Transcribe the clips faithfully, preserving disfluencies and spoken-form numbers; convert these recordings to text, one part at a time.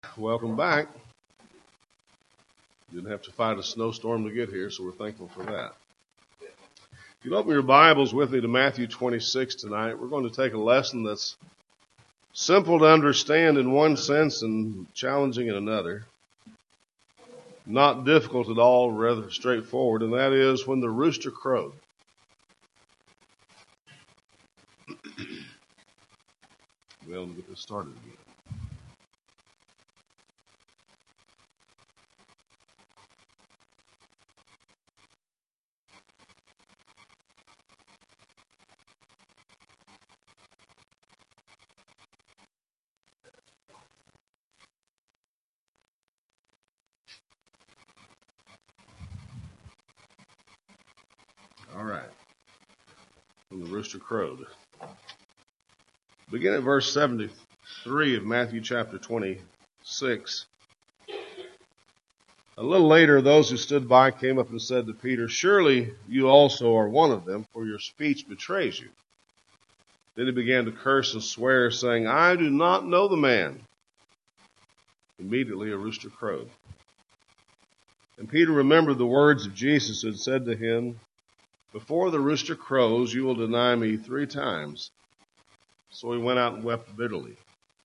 Welcome back. Didn't have to fight a snowstorm to get here, so we're thankful for that. If you'd open your Bibles with me to Matthew twenty-six tonight, we're going to take a lesson that's simple to understand in one sense and challenging in another. Not difficult at all, rather straightforward, and that is when the rooster crowed. Well, let me get this started again. All right. When the rooster crowed. Begin at verse seventy-three of Matthew chapter twenty-six. A little later, those who stood by came up and said to Peter, "Surely you also are one of them, for your speech betrays you." Then he began to curse and swear, saying, "I do not know the man." Immediately a rooster crowed. And Peter remembered the words of Jesus who had said to him, "Before the rooster crows, you will deny me three times." So he went out and wept bitterly.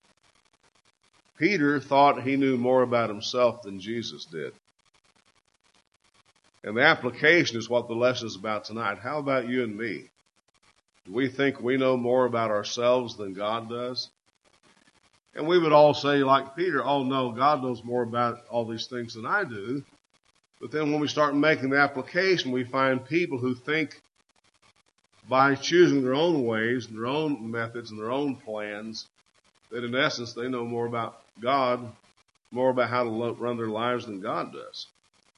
Peter thought he knew more about himself than Jesus did. And the application is what the lesson is about tonight. How about you and me? Do we think we know more about ourselves than God does? And we would all say, like Peter, "Oh no, God knows more about all these things than I do." But then when we start making the application, we find people who think by choosing their own ways, and their own methods, and their own plans, that in essence they know more about God, more about how to run their lives than God does.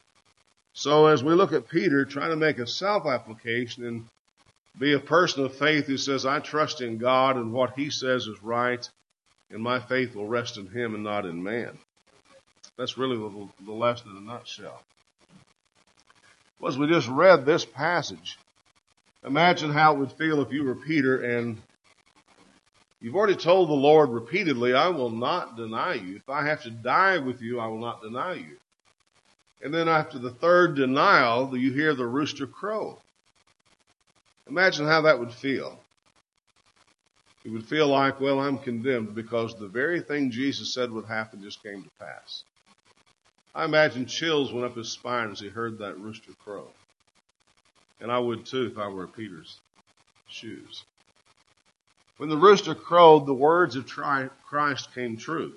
So as we look at Peter trying to make a self-application and be a person of faith who says, "I trust in God and what he says is right, and my faith will rest in him and not in man." That's really the, the lesson in a nutshell. Well, as we just read this passage, imagine how it would feel if you were Peter and you've already told the Lord repeatedly, "I will not deny you. If I have to die with you, I will not deny you." And then after the third denial, you hear the rooster crow. Imagine how that would feel. It would feel like, well, I'm condemned because the very thing Jesus said would happen just came to pass. I imagine chills went up his spine as he heard that rooster crow. And I would too if I were in Peter's shoes. When the rooster crowed, the words of Christ came true.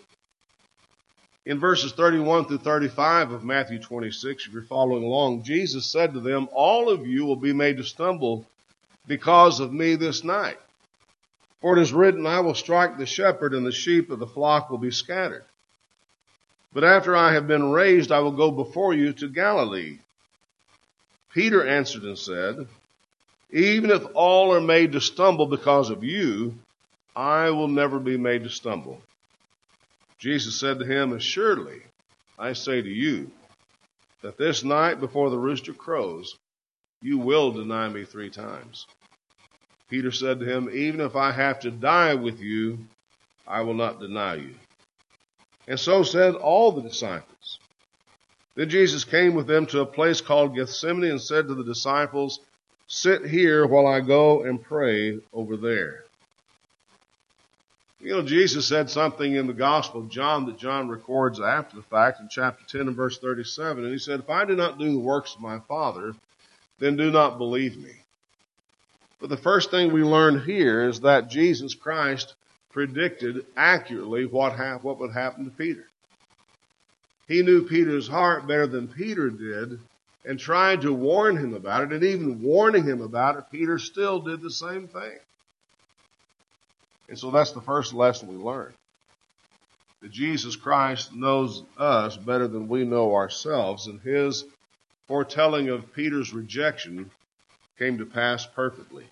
In verses thirty-one through thirty-five of Matthew twenty-six, if you're following along, Jesus said to them, "All of you will be made to stumble because of me this night. For it is written, I will strike the shepherd, and the sheep of the flock will be scattered. But after I have been raised, I will go before you to Galilee." Peter answered and said, "Even if all are made to stumble because of you, I will never be made to stumble." Jesus said to him, "Assuredly, I say to you, that this night before the rooster crows, you will deny me three times." Peter said to him, "Even if I have to die with you, I will not deny you." And so said all the disciples. Then Jesus came with them to a place called Gethsemane and said to the disciples, "Sit here while I go and pray over there." You know, Jesus said something in the Gospel of John that John records after the fact in chapter ten and verse thirty-seven. And he said, "If I do not do the works of my Father, then do not believe me." But the first thing we learn here is that Jesus Christ predicted accurately what, ha- what would happen to Peter. He knew Peter's heart better than Peter did and tried to warn him about it. And even warning him about it, Peter still did the same thing. And so that's the first lesson we learn. That Jesus Christ knows us better than we know ourselves. And his foretelling of Peter's rejection came to pass perfectly.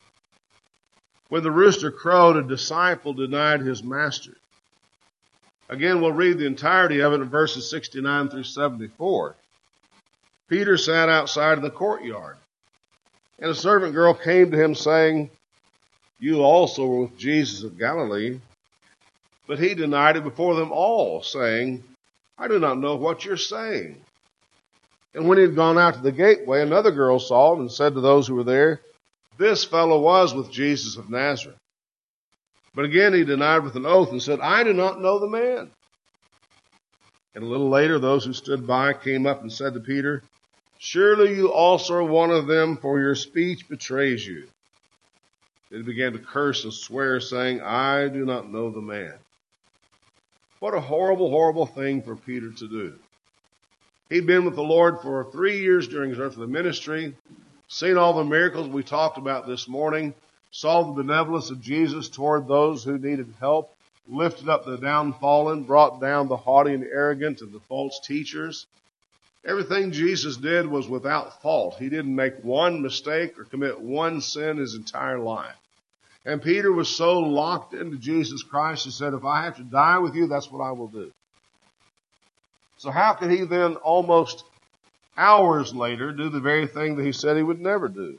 When the rooster crowed, a disciple denied his master. Again, we'll read the entirety of it in verses sixty-nine through seventy-four. Peter sat outside of the courtyard, and a servant girl came to him saying, "You also were with Jesus of Galilee." But he denied it before them all, saying, I do not know what you're saying. And when he had gone out to the gateway, another girl saw it and said to those who were there, This fellow was with Jesus of Nazareth. But again he denied with an oath and said, I do not know the man. And a little later those who stood by came up and said to Peter, Surely you also are one of them, for your speech betrays you. Then he began to curse and swear, saying, I do not know the man. What a horrible, horrible thing for Peter to do. He'd been with the Lord for three years during his earthly ministry, seen all the miracles we talked about this morning, saw the benevolence of Jesus toward those who needed help, lifted up the downtrodden, brought down the haughty and arrogant and the false teachers. Everything Jesus did was without fault. He didn't make one mistake or commit one sin his entire life. And Peter was so locked into Jesus Christ, he said, if I have to die with you, that's what I will do. So how could he then, almost hours later, do the very thing that he said he would never do?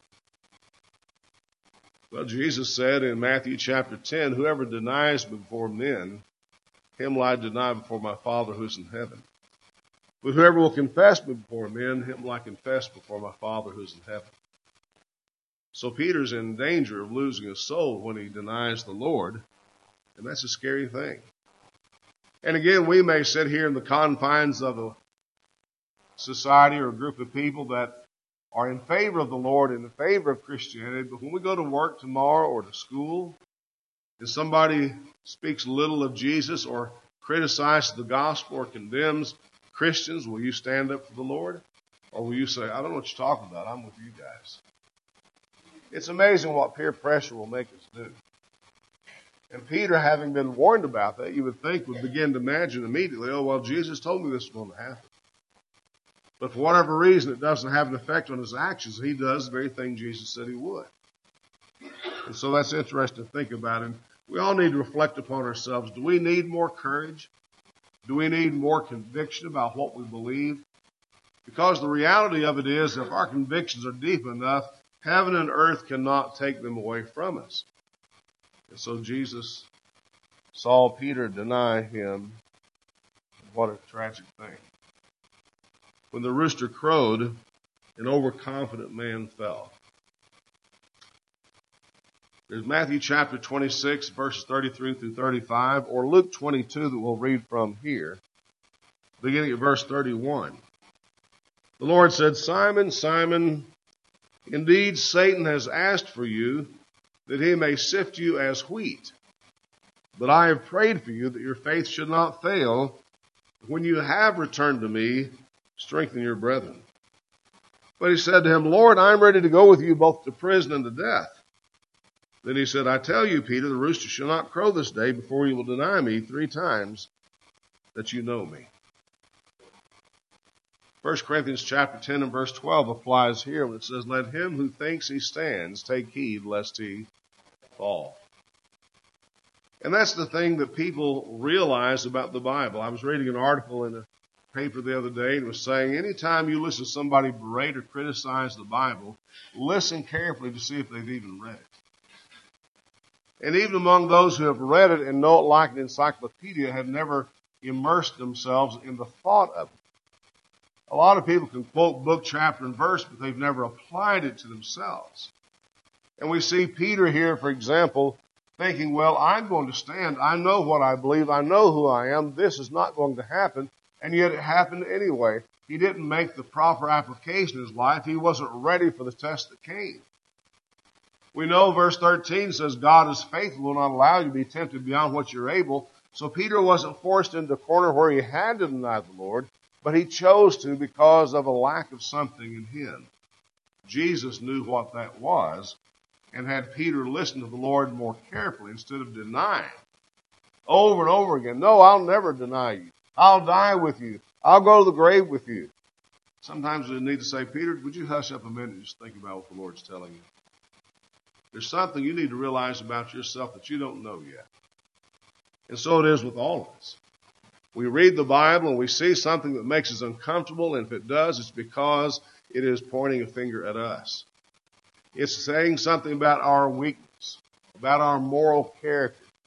Well, Jesus said in Matthew chapter ten, whoever denies me before men, him will I deny before my Father who is in heaven. But whoever will confess me before men, him will I confess before my Father who is in heaven. So Peter's in danger of losing his soul when he denies the Lord, and that's a scary thing. And again, we may sit here in the confines of a society or a group of people that are in favor of the Lord and in favor of Christianity, but when we go to work tomorrow or to school, if somebody speaks little of Jesus or criticizes the gospel or condemns Christians, will you stand up for the Lord? Or will you say, I don't know what you're talking about, I'm with you guys? It's amazing what peer pressure will make us do. And Peter, having been warned about that, you would think would begin to imagine immediately, oh, well, Jesus told me this was going to happen. But for whatever reason, it doesn't have an effect on his actions. He does the very thing Jesus said he would. And so that's interesting to think about. And we all need to reflect upon ourselves. Do we need more courage? Do we need more conviction about what we believe? Because the reality of it is, if our convictions are deep enough, heaven and earth cannot take them away from us. And so Jesus saw Peter deny him. What a tragic thing. When the rooster crowed, an overconfident man fell. There's Matthew chapter twenty-six, verses thirty-three through thirty-five, or Luke twenty-two that we'll read from here, beginning at verse thirty-one. The Lord said, Simon, Simon, indeed Satan has asked for you that he may sift you as wheat. But I have prayed for you that your faith should not fail. When you have returned to me, strengthen your brethren. But he said to him, Lord, I am ready to go with you both to prison and to death. Then he said, I tell you, Peter, the rooster shall not crow this day before you will deny me three times that you know me. First Corinthians chapter ten and verse twelve applies here when it says, let him who thinks he stands take heed lest he fall. And that's the thing that people realize about the Bible. I was reading an article in a paper the other day, and it was saying anytime you listen to somebody berate or criticize the Bible, listen carefully to see if they've even read it. And even among those who have read it and know it like an encyclopedia have never immersed themselves in the thought of it. A lot of people can quote book, chapter, and verse, but they've never applied it to themselves. And we see Peter here, for example, thinking, well, I'm going to stand. I know what I believe. I know who I am. This is not going to happen. And yet it happened anyway. He didn't make the proper application in his life. He wasn't ready for the test that came. We know verse thirteen says, God is faithful, will not allow you to be tempted beyond what you're able. So Peter wasn't forced into a corner where he had to deny the Lord, but he chose to because of a lack of something in him. Jesus knew what that was and had Peter listen to the Lord more carefully instead of denying over and over again. No, I'll never deny you. I'll die with you. I'll go to the grave with you. Sometimes we need to say, Peter, would you hush up a minute and just think about what the Lord's telling you? There's something you need to realize about yourself that you don't know yet. And so it is with all of us. We read the Bible and we see something that makes us uncomfortable, and if it does, it's because it is pointing a finger at us. It's saying something about our weakness, about our moral character,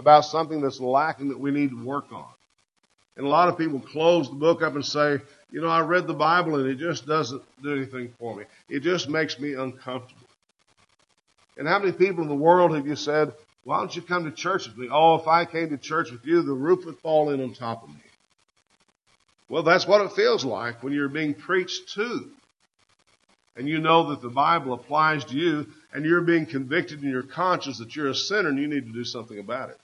about something that's lacking that we need to work on. And a lot of people close the book up and say, you know, I read the Bible and it just doesn't do anything for me. It just makes me uncomfortable. And how many people in the world have you said, why don't you come to church with me? Oh, if I came to church with you, the roof would fall in on top of me. Well, that's what it feels like when you're being preached to. And you know that the Bible applies to you, and you're being convicted in your conscience that you're a sinner and you need to do something about it.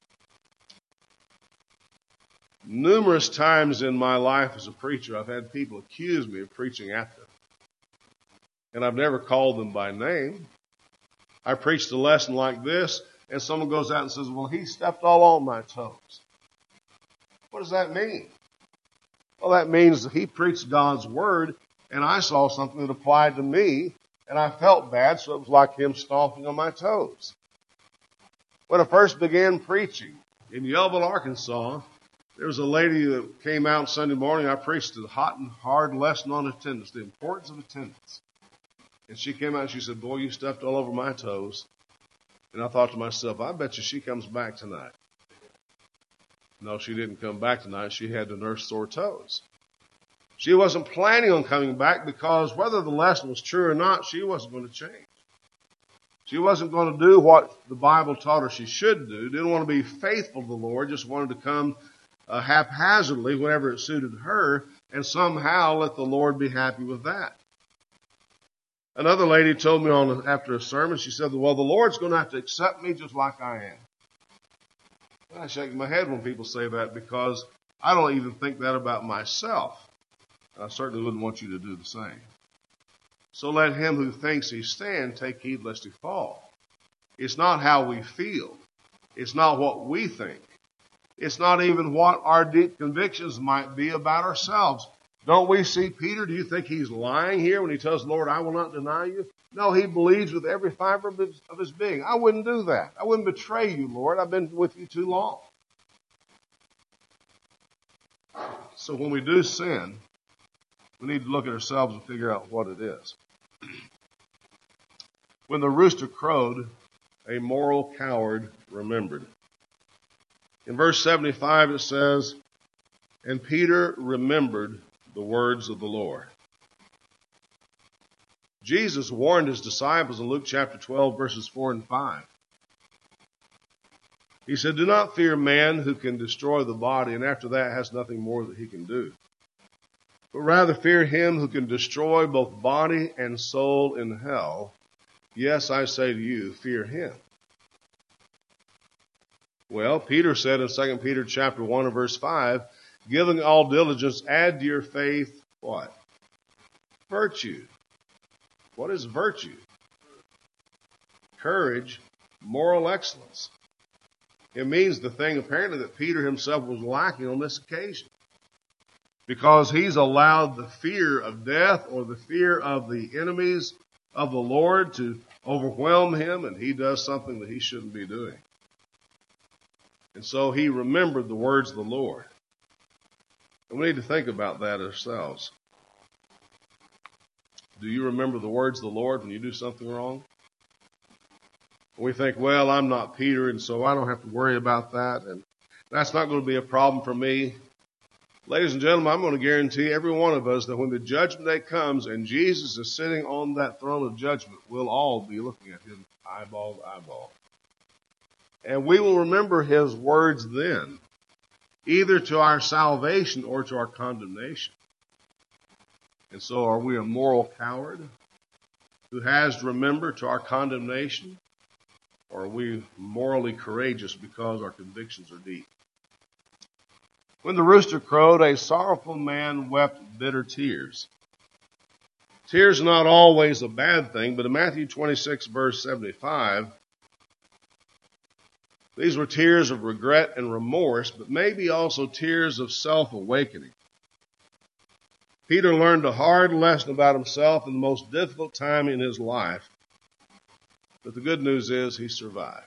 Numerous times in my life as a preacher, I've had people accuse me of preaching at them. And I've never called them by name. I preached a lesson like this, and someone goes out and says, well, he stepped all on my toes. What does that mean? Well, that means that he preached God's word, and I saw something that applied to me, and I felt bad, so it was like him stomping on my toes. When I first began preaching in Yellville, Arkansas, there was a lady that came out Sunday morning. I preached a hot and hard lesson on attendance, the importance of attendance. And she came out and she said, boy, you stepped all over my toes. And I thought to myself, I bet you she comes back tonight. No, she didn't come back tonight. She had to nurse sore toes. She wasn't planning on coming back because whether the lesson was true or not, she wasn't going to change. She wasn't going to do what the Bible taught her she should do. Didn't want to be faithful to the Lord. Just wanted to come uh, haphazardly whenever it suited her and somehow let the Lord be happy with that. Another lady told me on after a sermon, she said, well, the Lord's going to have to accept me just like I am. I shake my head when people say that because I don't even think that about myself. I certainly wouldn't want you to do the same. So let him who thinks he stand take heed lest he fall. It's not how we feel. It's not what we think. It's not even what our deep convictions might be about ourselves. Don't we see Peter? Do you think he's lying here when he tells the Lord, I will not deny you? No, he believes with every fiber of his, of his being. I wouldn't do that. I wouldn't betray you, Lord. I've been with you too long. So when we do sin, we need to look at ourselves and figure out what it is. When the rooster crowed, a moral coward remembered. In verse seventy-five it says, and Peter remembered the words of the Lord. Jesus warned his disciples in Luke chapter twelve, verses four and five. He said, do not fear man who can destroy the body, and after that has nothing more that he can do. But rather fear him who can destroy both body and soul in hell. Yes, I say to you, fear him. Well, Peter said in Second Peter chapter one and verse five, giving all diligence, add to your faith what? Virtue. What is virtue? Courage, moral excellence. It means the thing apparently that Peter himself was lacking on this occasion. Because he's allowed the fear of death or the fear of the enemies of the Lord to overwhelm him, and he does something that he shouldn't be doing. And so he remembered the words of the Lord. And we need to think about that ourselves. Do you remember the words of the Lord when you do something wrong? We think, well, I'm not Peter, and so I don't have to worry about that, and that's not going to be a problem for me. Ladies and gentlemen, I'm going to guarantee every one of us that when the judgment day comes and Jesus is sitting on that throne of judgment, we'll all be looking at him eyeball to eyeball. And we will remember his words then, either to our salvation or to our condemnation. And so are we a moral coward who has to remember to our condemnation? Or are we morally courageous because our convictions are deep? When the rooster crowed, a sorrowful man wept bitter tears. Tears are not always a bad thing, but in Matthew twenty-six, verse seventy-five, these were tears of regret and remorse, but maybe also tears of self-awakening. Peter learned a hard lesson about himself in the most difficult time in his life, but the good news is he survived.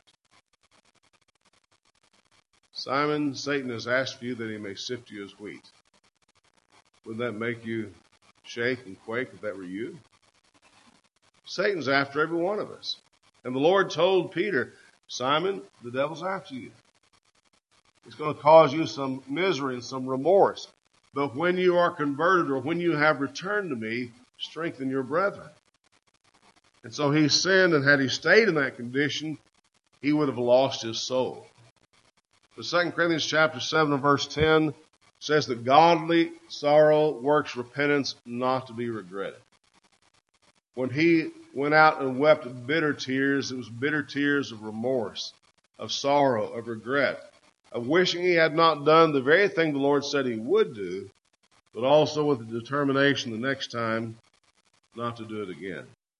Simon, Satan has asked you that he may sift you as wheat. Wouldn't that make you shake and quake if that were you? Satan's after every one of us. And the Lord told Peter, Simon, the devil's after you. It's going to cause you some misery and some remorse. But when you are converted or when you have returned to me, strengthen your brethren. And so he sinned, and had he stayed in that condition, he would have lost his soul. But Second Corinthians chapter seven and verse ten says that godly sorrow works repentance not to be regretted. When he went out and wept bitter tears, it was bitter tears of remorse, of sorrow, of regret, of wishing he had not done the very thing the Lord said he would do, but also with the determination the next time not to do it again.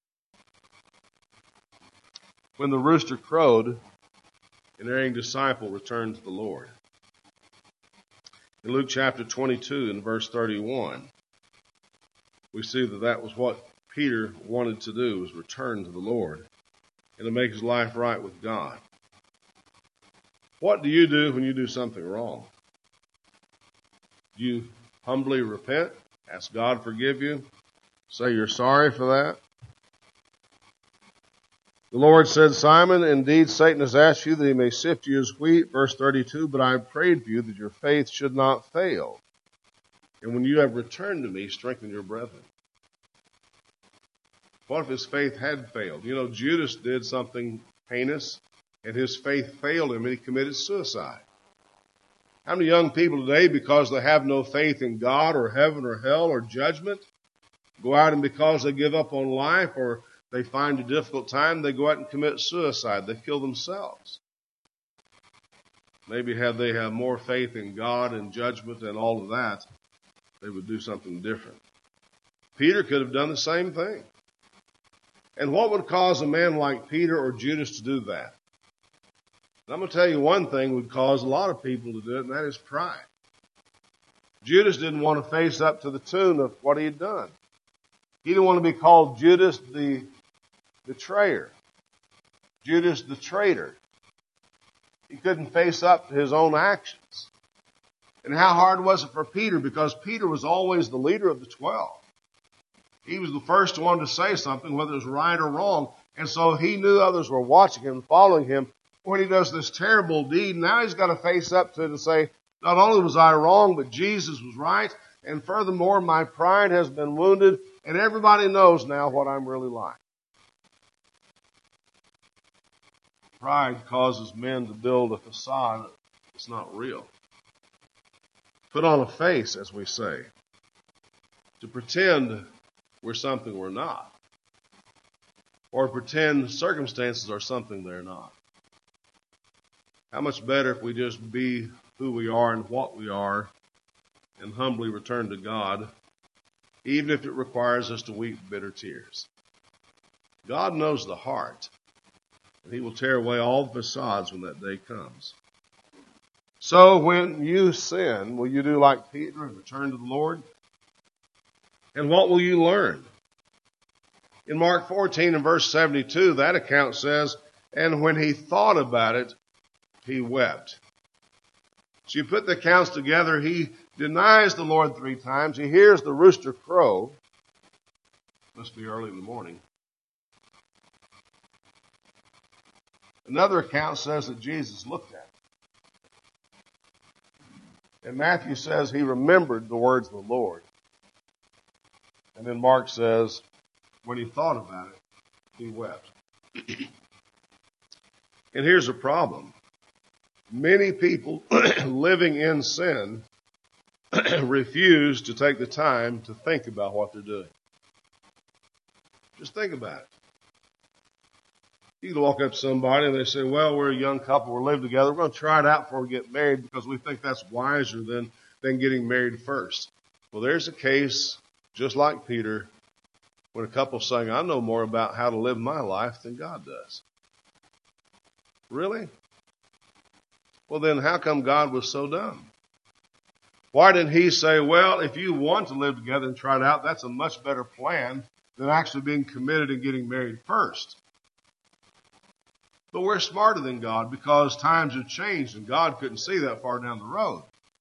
When the rooster crowed, an erring disciple returned to the Lord. In Luke chapter twenty-two and verse thirty-one, we see that that was what Peter wanted to do, was return to the Lord and to make his life right with God. What do you do when you do something wrong? Do you humbly repent, ask God to forgive you, say you're sorry for that? The Lord said, Simon, indeed Satan has asked you that he may sift you as wheat. Verse thirty-two, but I have prayed for you that your faith should not fail. And when you have returned to me, strengthen your brethren. What if his faith had failed? You know, Judas did something heinous, and his faith failed him, and he committed suicide. How many young people today, because they have no faith in God or heaven or hell or judgment, go out and because they give up on life or they find a difficult time, they go out and commit suicide. They kill themselves. Maybe had they had more faith in God and judgment and all of that, they would do something different. Peter could have done the same thing. And what would cause a man like Peter or Judas to do that? And I'm going to tell you one thing would cause a lot of people to do it, and that is pride. Judas didn't want to face up to the tune of what he had done. He didn't want to be called Judas the betrayer, Judas the traitor. He couldn't face up to his own actions. And how hard was it for Peter? Because Peter was always the leader of the twelve. He was the first one to say something, whether it was right or wrong. And so he knew others were watching him, following him. When he does this terrible deed, now he's got to face up to it and say, not only was I wrong, but Jesus was right. And furthermore, my pride has been wounded, and everybody knows now what I'm really like. Pride causes men to build a facade that's not real. Put on a face, as we say, to pretend we're something we're not, or pretend circumstances are something they're not. How much better if we just be who we are and what we are and humbly return to God, even if it requires us to weep bitter tears. God knows the heart, and he will tear away all the facades when that day comes. So when you sin, will you do like Peter and return to the Lord? And what will you learn? In Mark fourteen and verse seventy-two, that account says, and when he thought about it, he wept. So you put the accounts together, he denies the Lord three times. He hears the rooster crow. Must be early in the morning. Another account says that Jesus looked at him. And Matthew says he remembered the words of the Lord. And then Mark says, when he thought about it, he wept. And here's a problem. Many people living in sin refuse to take the time to think about what they're doing. Just think about it. You can walk up to somebody and they say, well, we're a young couple, we're living together, we're going to try it out before we get married because we think that's wiser than, than getting married first. Well, there's a case, just like Peter, when a couple's saying, I know more about how to live my life than God does. Really? Well, then how come God was so dumb? Why didn't he say, well, if you want to live together and try it out, that's a much better plan than actually being committed and getting married first? But we're smarter than God because times have changed and God couldn't see that far down the road.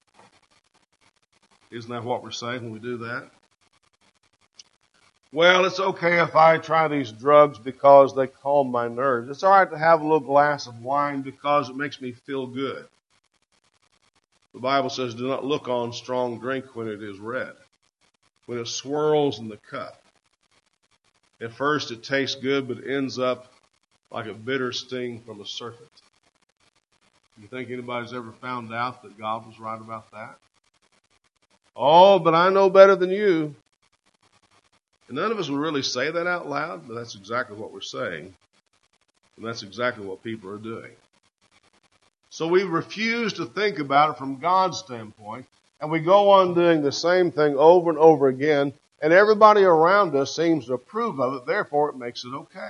Isn't that what we're saying when we do that? Well, it's okay if I try these drugs because they calm my nerves. It's all right to have a little glass of wine because it makes me feel good. Bible says, do not look on strong drink when it is red, when it swirls in the cup. At first it tastes good, but ends up like a bitter sting from a serpent. You think anybody's ever found out that God was right about that? Oh, but I know better than you. And none of us would really say that out loud, but that's exactly what we're saying. And that's exactly what people are doing. So we refuse to think about it from God's standpoint, and we go on doing the same thing over and over again, and everybody around us seems to approve of it, therefore it makes it okay.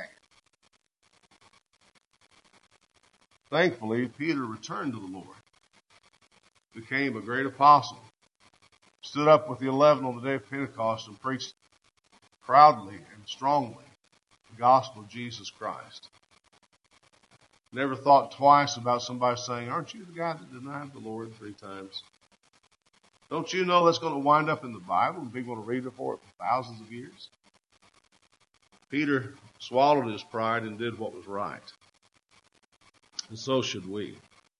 Thankfully, Peter returned to the Lord, became a great apostle, stood up with the eleven on the day of Pentecost and preached proudly and strongly the gospel of Jesus Christ. Never thought twice about somebody saying, aren't you the guy that denied the Lord three times? Don't you know that's going to wind up in the Bible and people will read it for it for thousands of years? Peter swallowed his pride and did what was right. And so should we.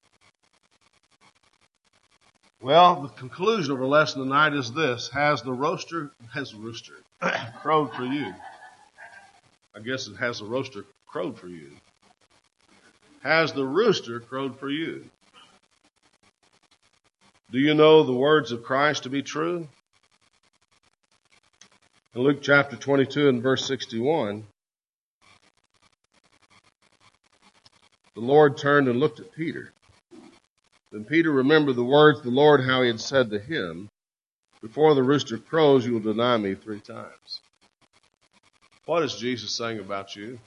Well, the conclusion of our lesson tonight is this. Has the roaster, has the rooster crowed for you? I guess it has the roaster crowed for you. Has the rooster crowed for you? Do you know the words of Christ to be true? In Luke chapter twenty-two and verse sixty-one, the Lord turned and looked at Peter. Then Peter remembered the words of the Lord, how he had said to him, before the rooster crows, you will deny me three times. What is Jesus saying about you?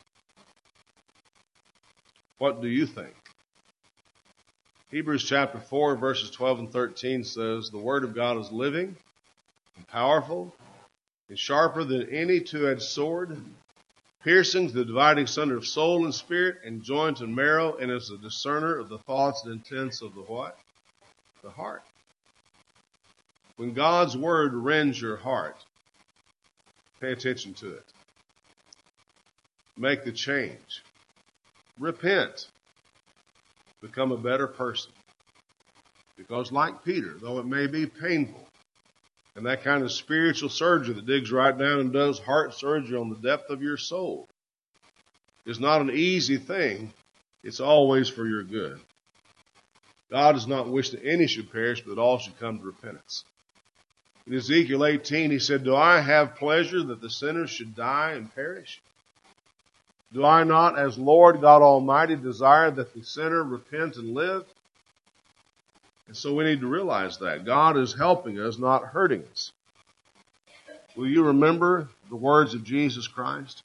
What do you think? Hebrews chapter four, verses twelve and thirteen says, the word of God is living and powerful and sharper than any two-edged sword, piercing to the dividing asunder of soul and spirit and joint and marrow, and is a discerner of the thoughts and intents of the what? The heart. When God's word rends your heart, pay attention to it. Make the change. Repent. Become a better person. Because like Peter, though it may be painful, and that kind of spiritual surgery that digs right down and does heart surgery on the depth of your soul is not an easy thing. It's always for your good. God does not wish that any should perish, but that all should come to repentance. In Ezekiel eighteen, he said, do I have pleasure that the sinners should die and perish? Do I not, as Lord God Almighty, desire that the sinner repent and live? And so we need to realize that. God is helping us, not hurting us. Will you remember the words of Jesus Christ?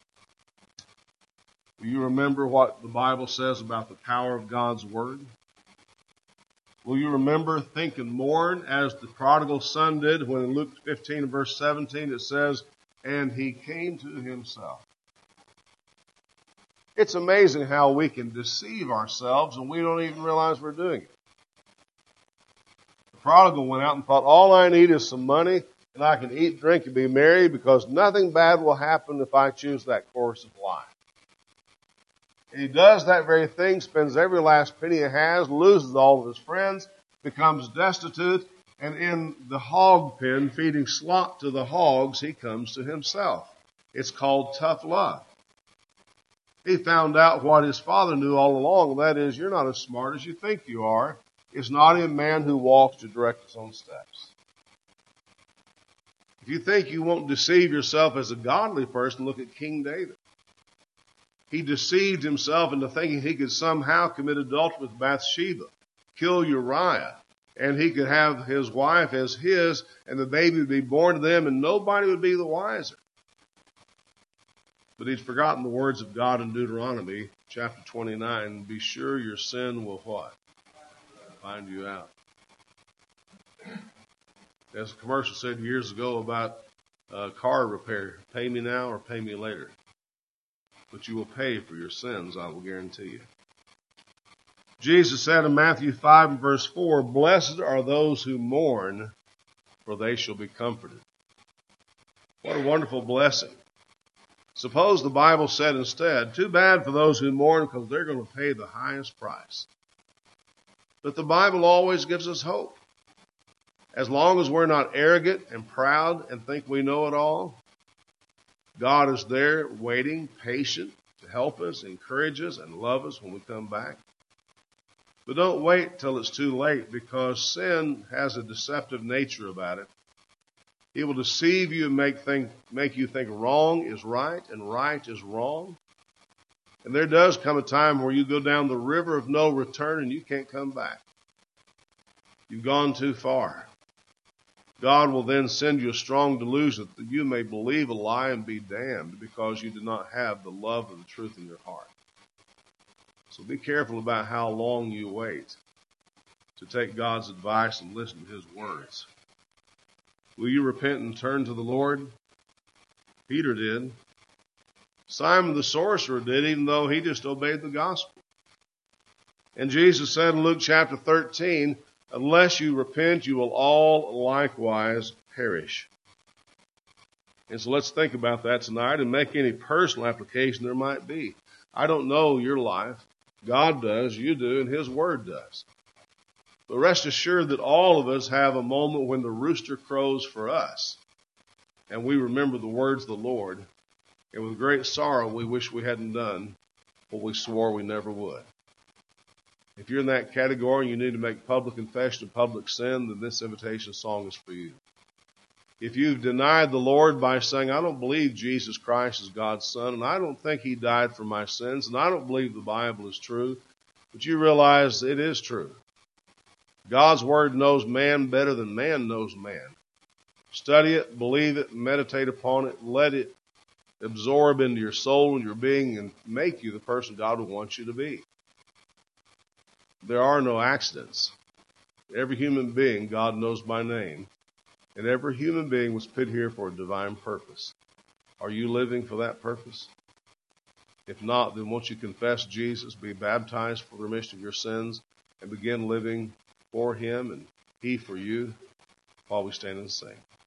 Will you remember what the Bible says about the power of God's word? Will you remember, think, and mourn as the prodigal son did when in Luke fifteen, verse seventeen, it says, and he came to himself. It's amazing how we can deceive ourselves and we don't even realize we're doing it. The prodigal went out and thought, all I need is some money and I can eat, drink, and be merry because nothing bad will happen if I choose that course of life. And he does that very thing, spends every last penny he has, loses all of his friends, becomes destitute, and in the hog pen, feeding slop to the hogs, he comes to himself. It's called tough love. He found out what his father knew all along, and that is, you're not as smart as you think you are. It's not a man who walks to direct his own steps. If you think you won't deceive yourself as a godly person, look at King David. He deceived himself into thinking he could somehow commit adultery with Bathsheba, kill Uriah, and he could have his wife as his, and the baby would be born to them, and nobody would be the wiser. But he'd forgotten the words of God in Deuteronomy chapter twenty-nine. Be sure your sin will what? Find you out. As a commercial said years ago about uh, car repair, pay me now or pay me later. But you will pay for your sins, I will guarantee you. Jesus said in Matthew five and verse four, blessed are those who mourn, for they shall be comforted. What a wonderful blessing. Suppose the Bible said instead, too bad for those who mourn because they're going to pay the highest price. But the Bible always gives us hope. As long as we're not arrogant and proud and think we know it all, God is there waiting, patient, to help us, encourage us, and love us when we come back. But don't wait till it's too late, because sin has a deceptive nature about it. It will deceive you and make, think, make you think wrong is right and right is wrong. And there does come a time where you go down the river of no return and you can't come back. You've gone too far. God will then send you a strong delusion that you may believe a lie and be damned because you do not have the love of the truth in your heart. So be careful about how long you wait to take God's advice and listen to his words. Will you repent and turn to the Lord? Peter did. Simon the sorcerer did, even though he just obeyed the gospel. And Jesus said in Luke chapter thirteen, unless you repent, you will all likewise perish. And so let's think about that tonight and make any personal application there might be. I don't know your life. God does, you do, and his word does. But rest assured that all of us have a moment when the rooster crows for us, and we remember the words of the Lord, and with great sorrow we wish we hadn't done what we swore we never would. If you're in that category and you need to make public confession of public sin, then this invitation song is for you. If you've denied the Lord by saying, I don't believe Jesus Christ is God's Son, and I don't think he died for my sins, and I don't believe the Bible is true, but you realize it is true. God's Word knows man better than man knows man. Study it, believe it, meditate upon it, let it absorb into your soul and your being and make you the person God would want you to be. There are no accidents. Every human being God knows by name, and every human being was put here for a divine purpose. Are you living for that purpose? If not, then won't you confess Jesus, be baptized for the remission of your sins, and begin living for him and he for you while we stand and sing.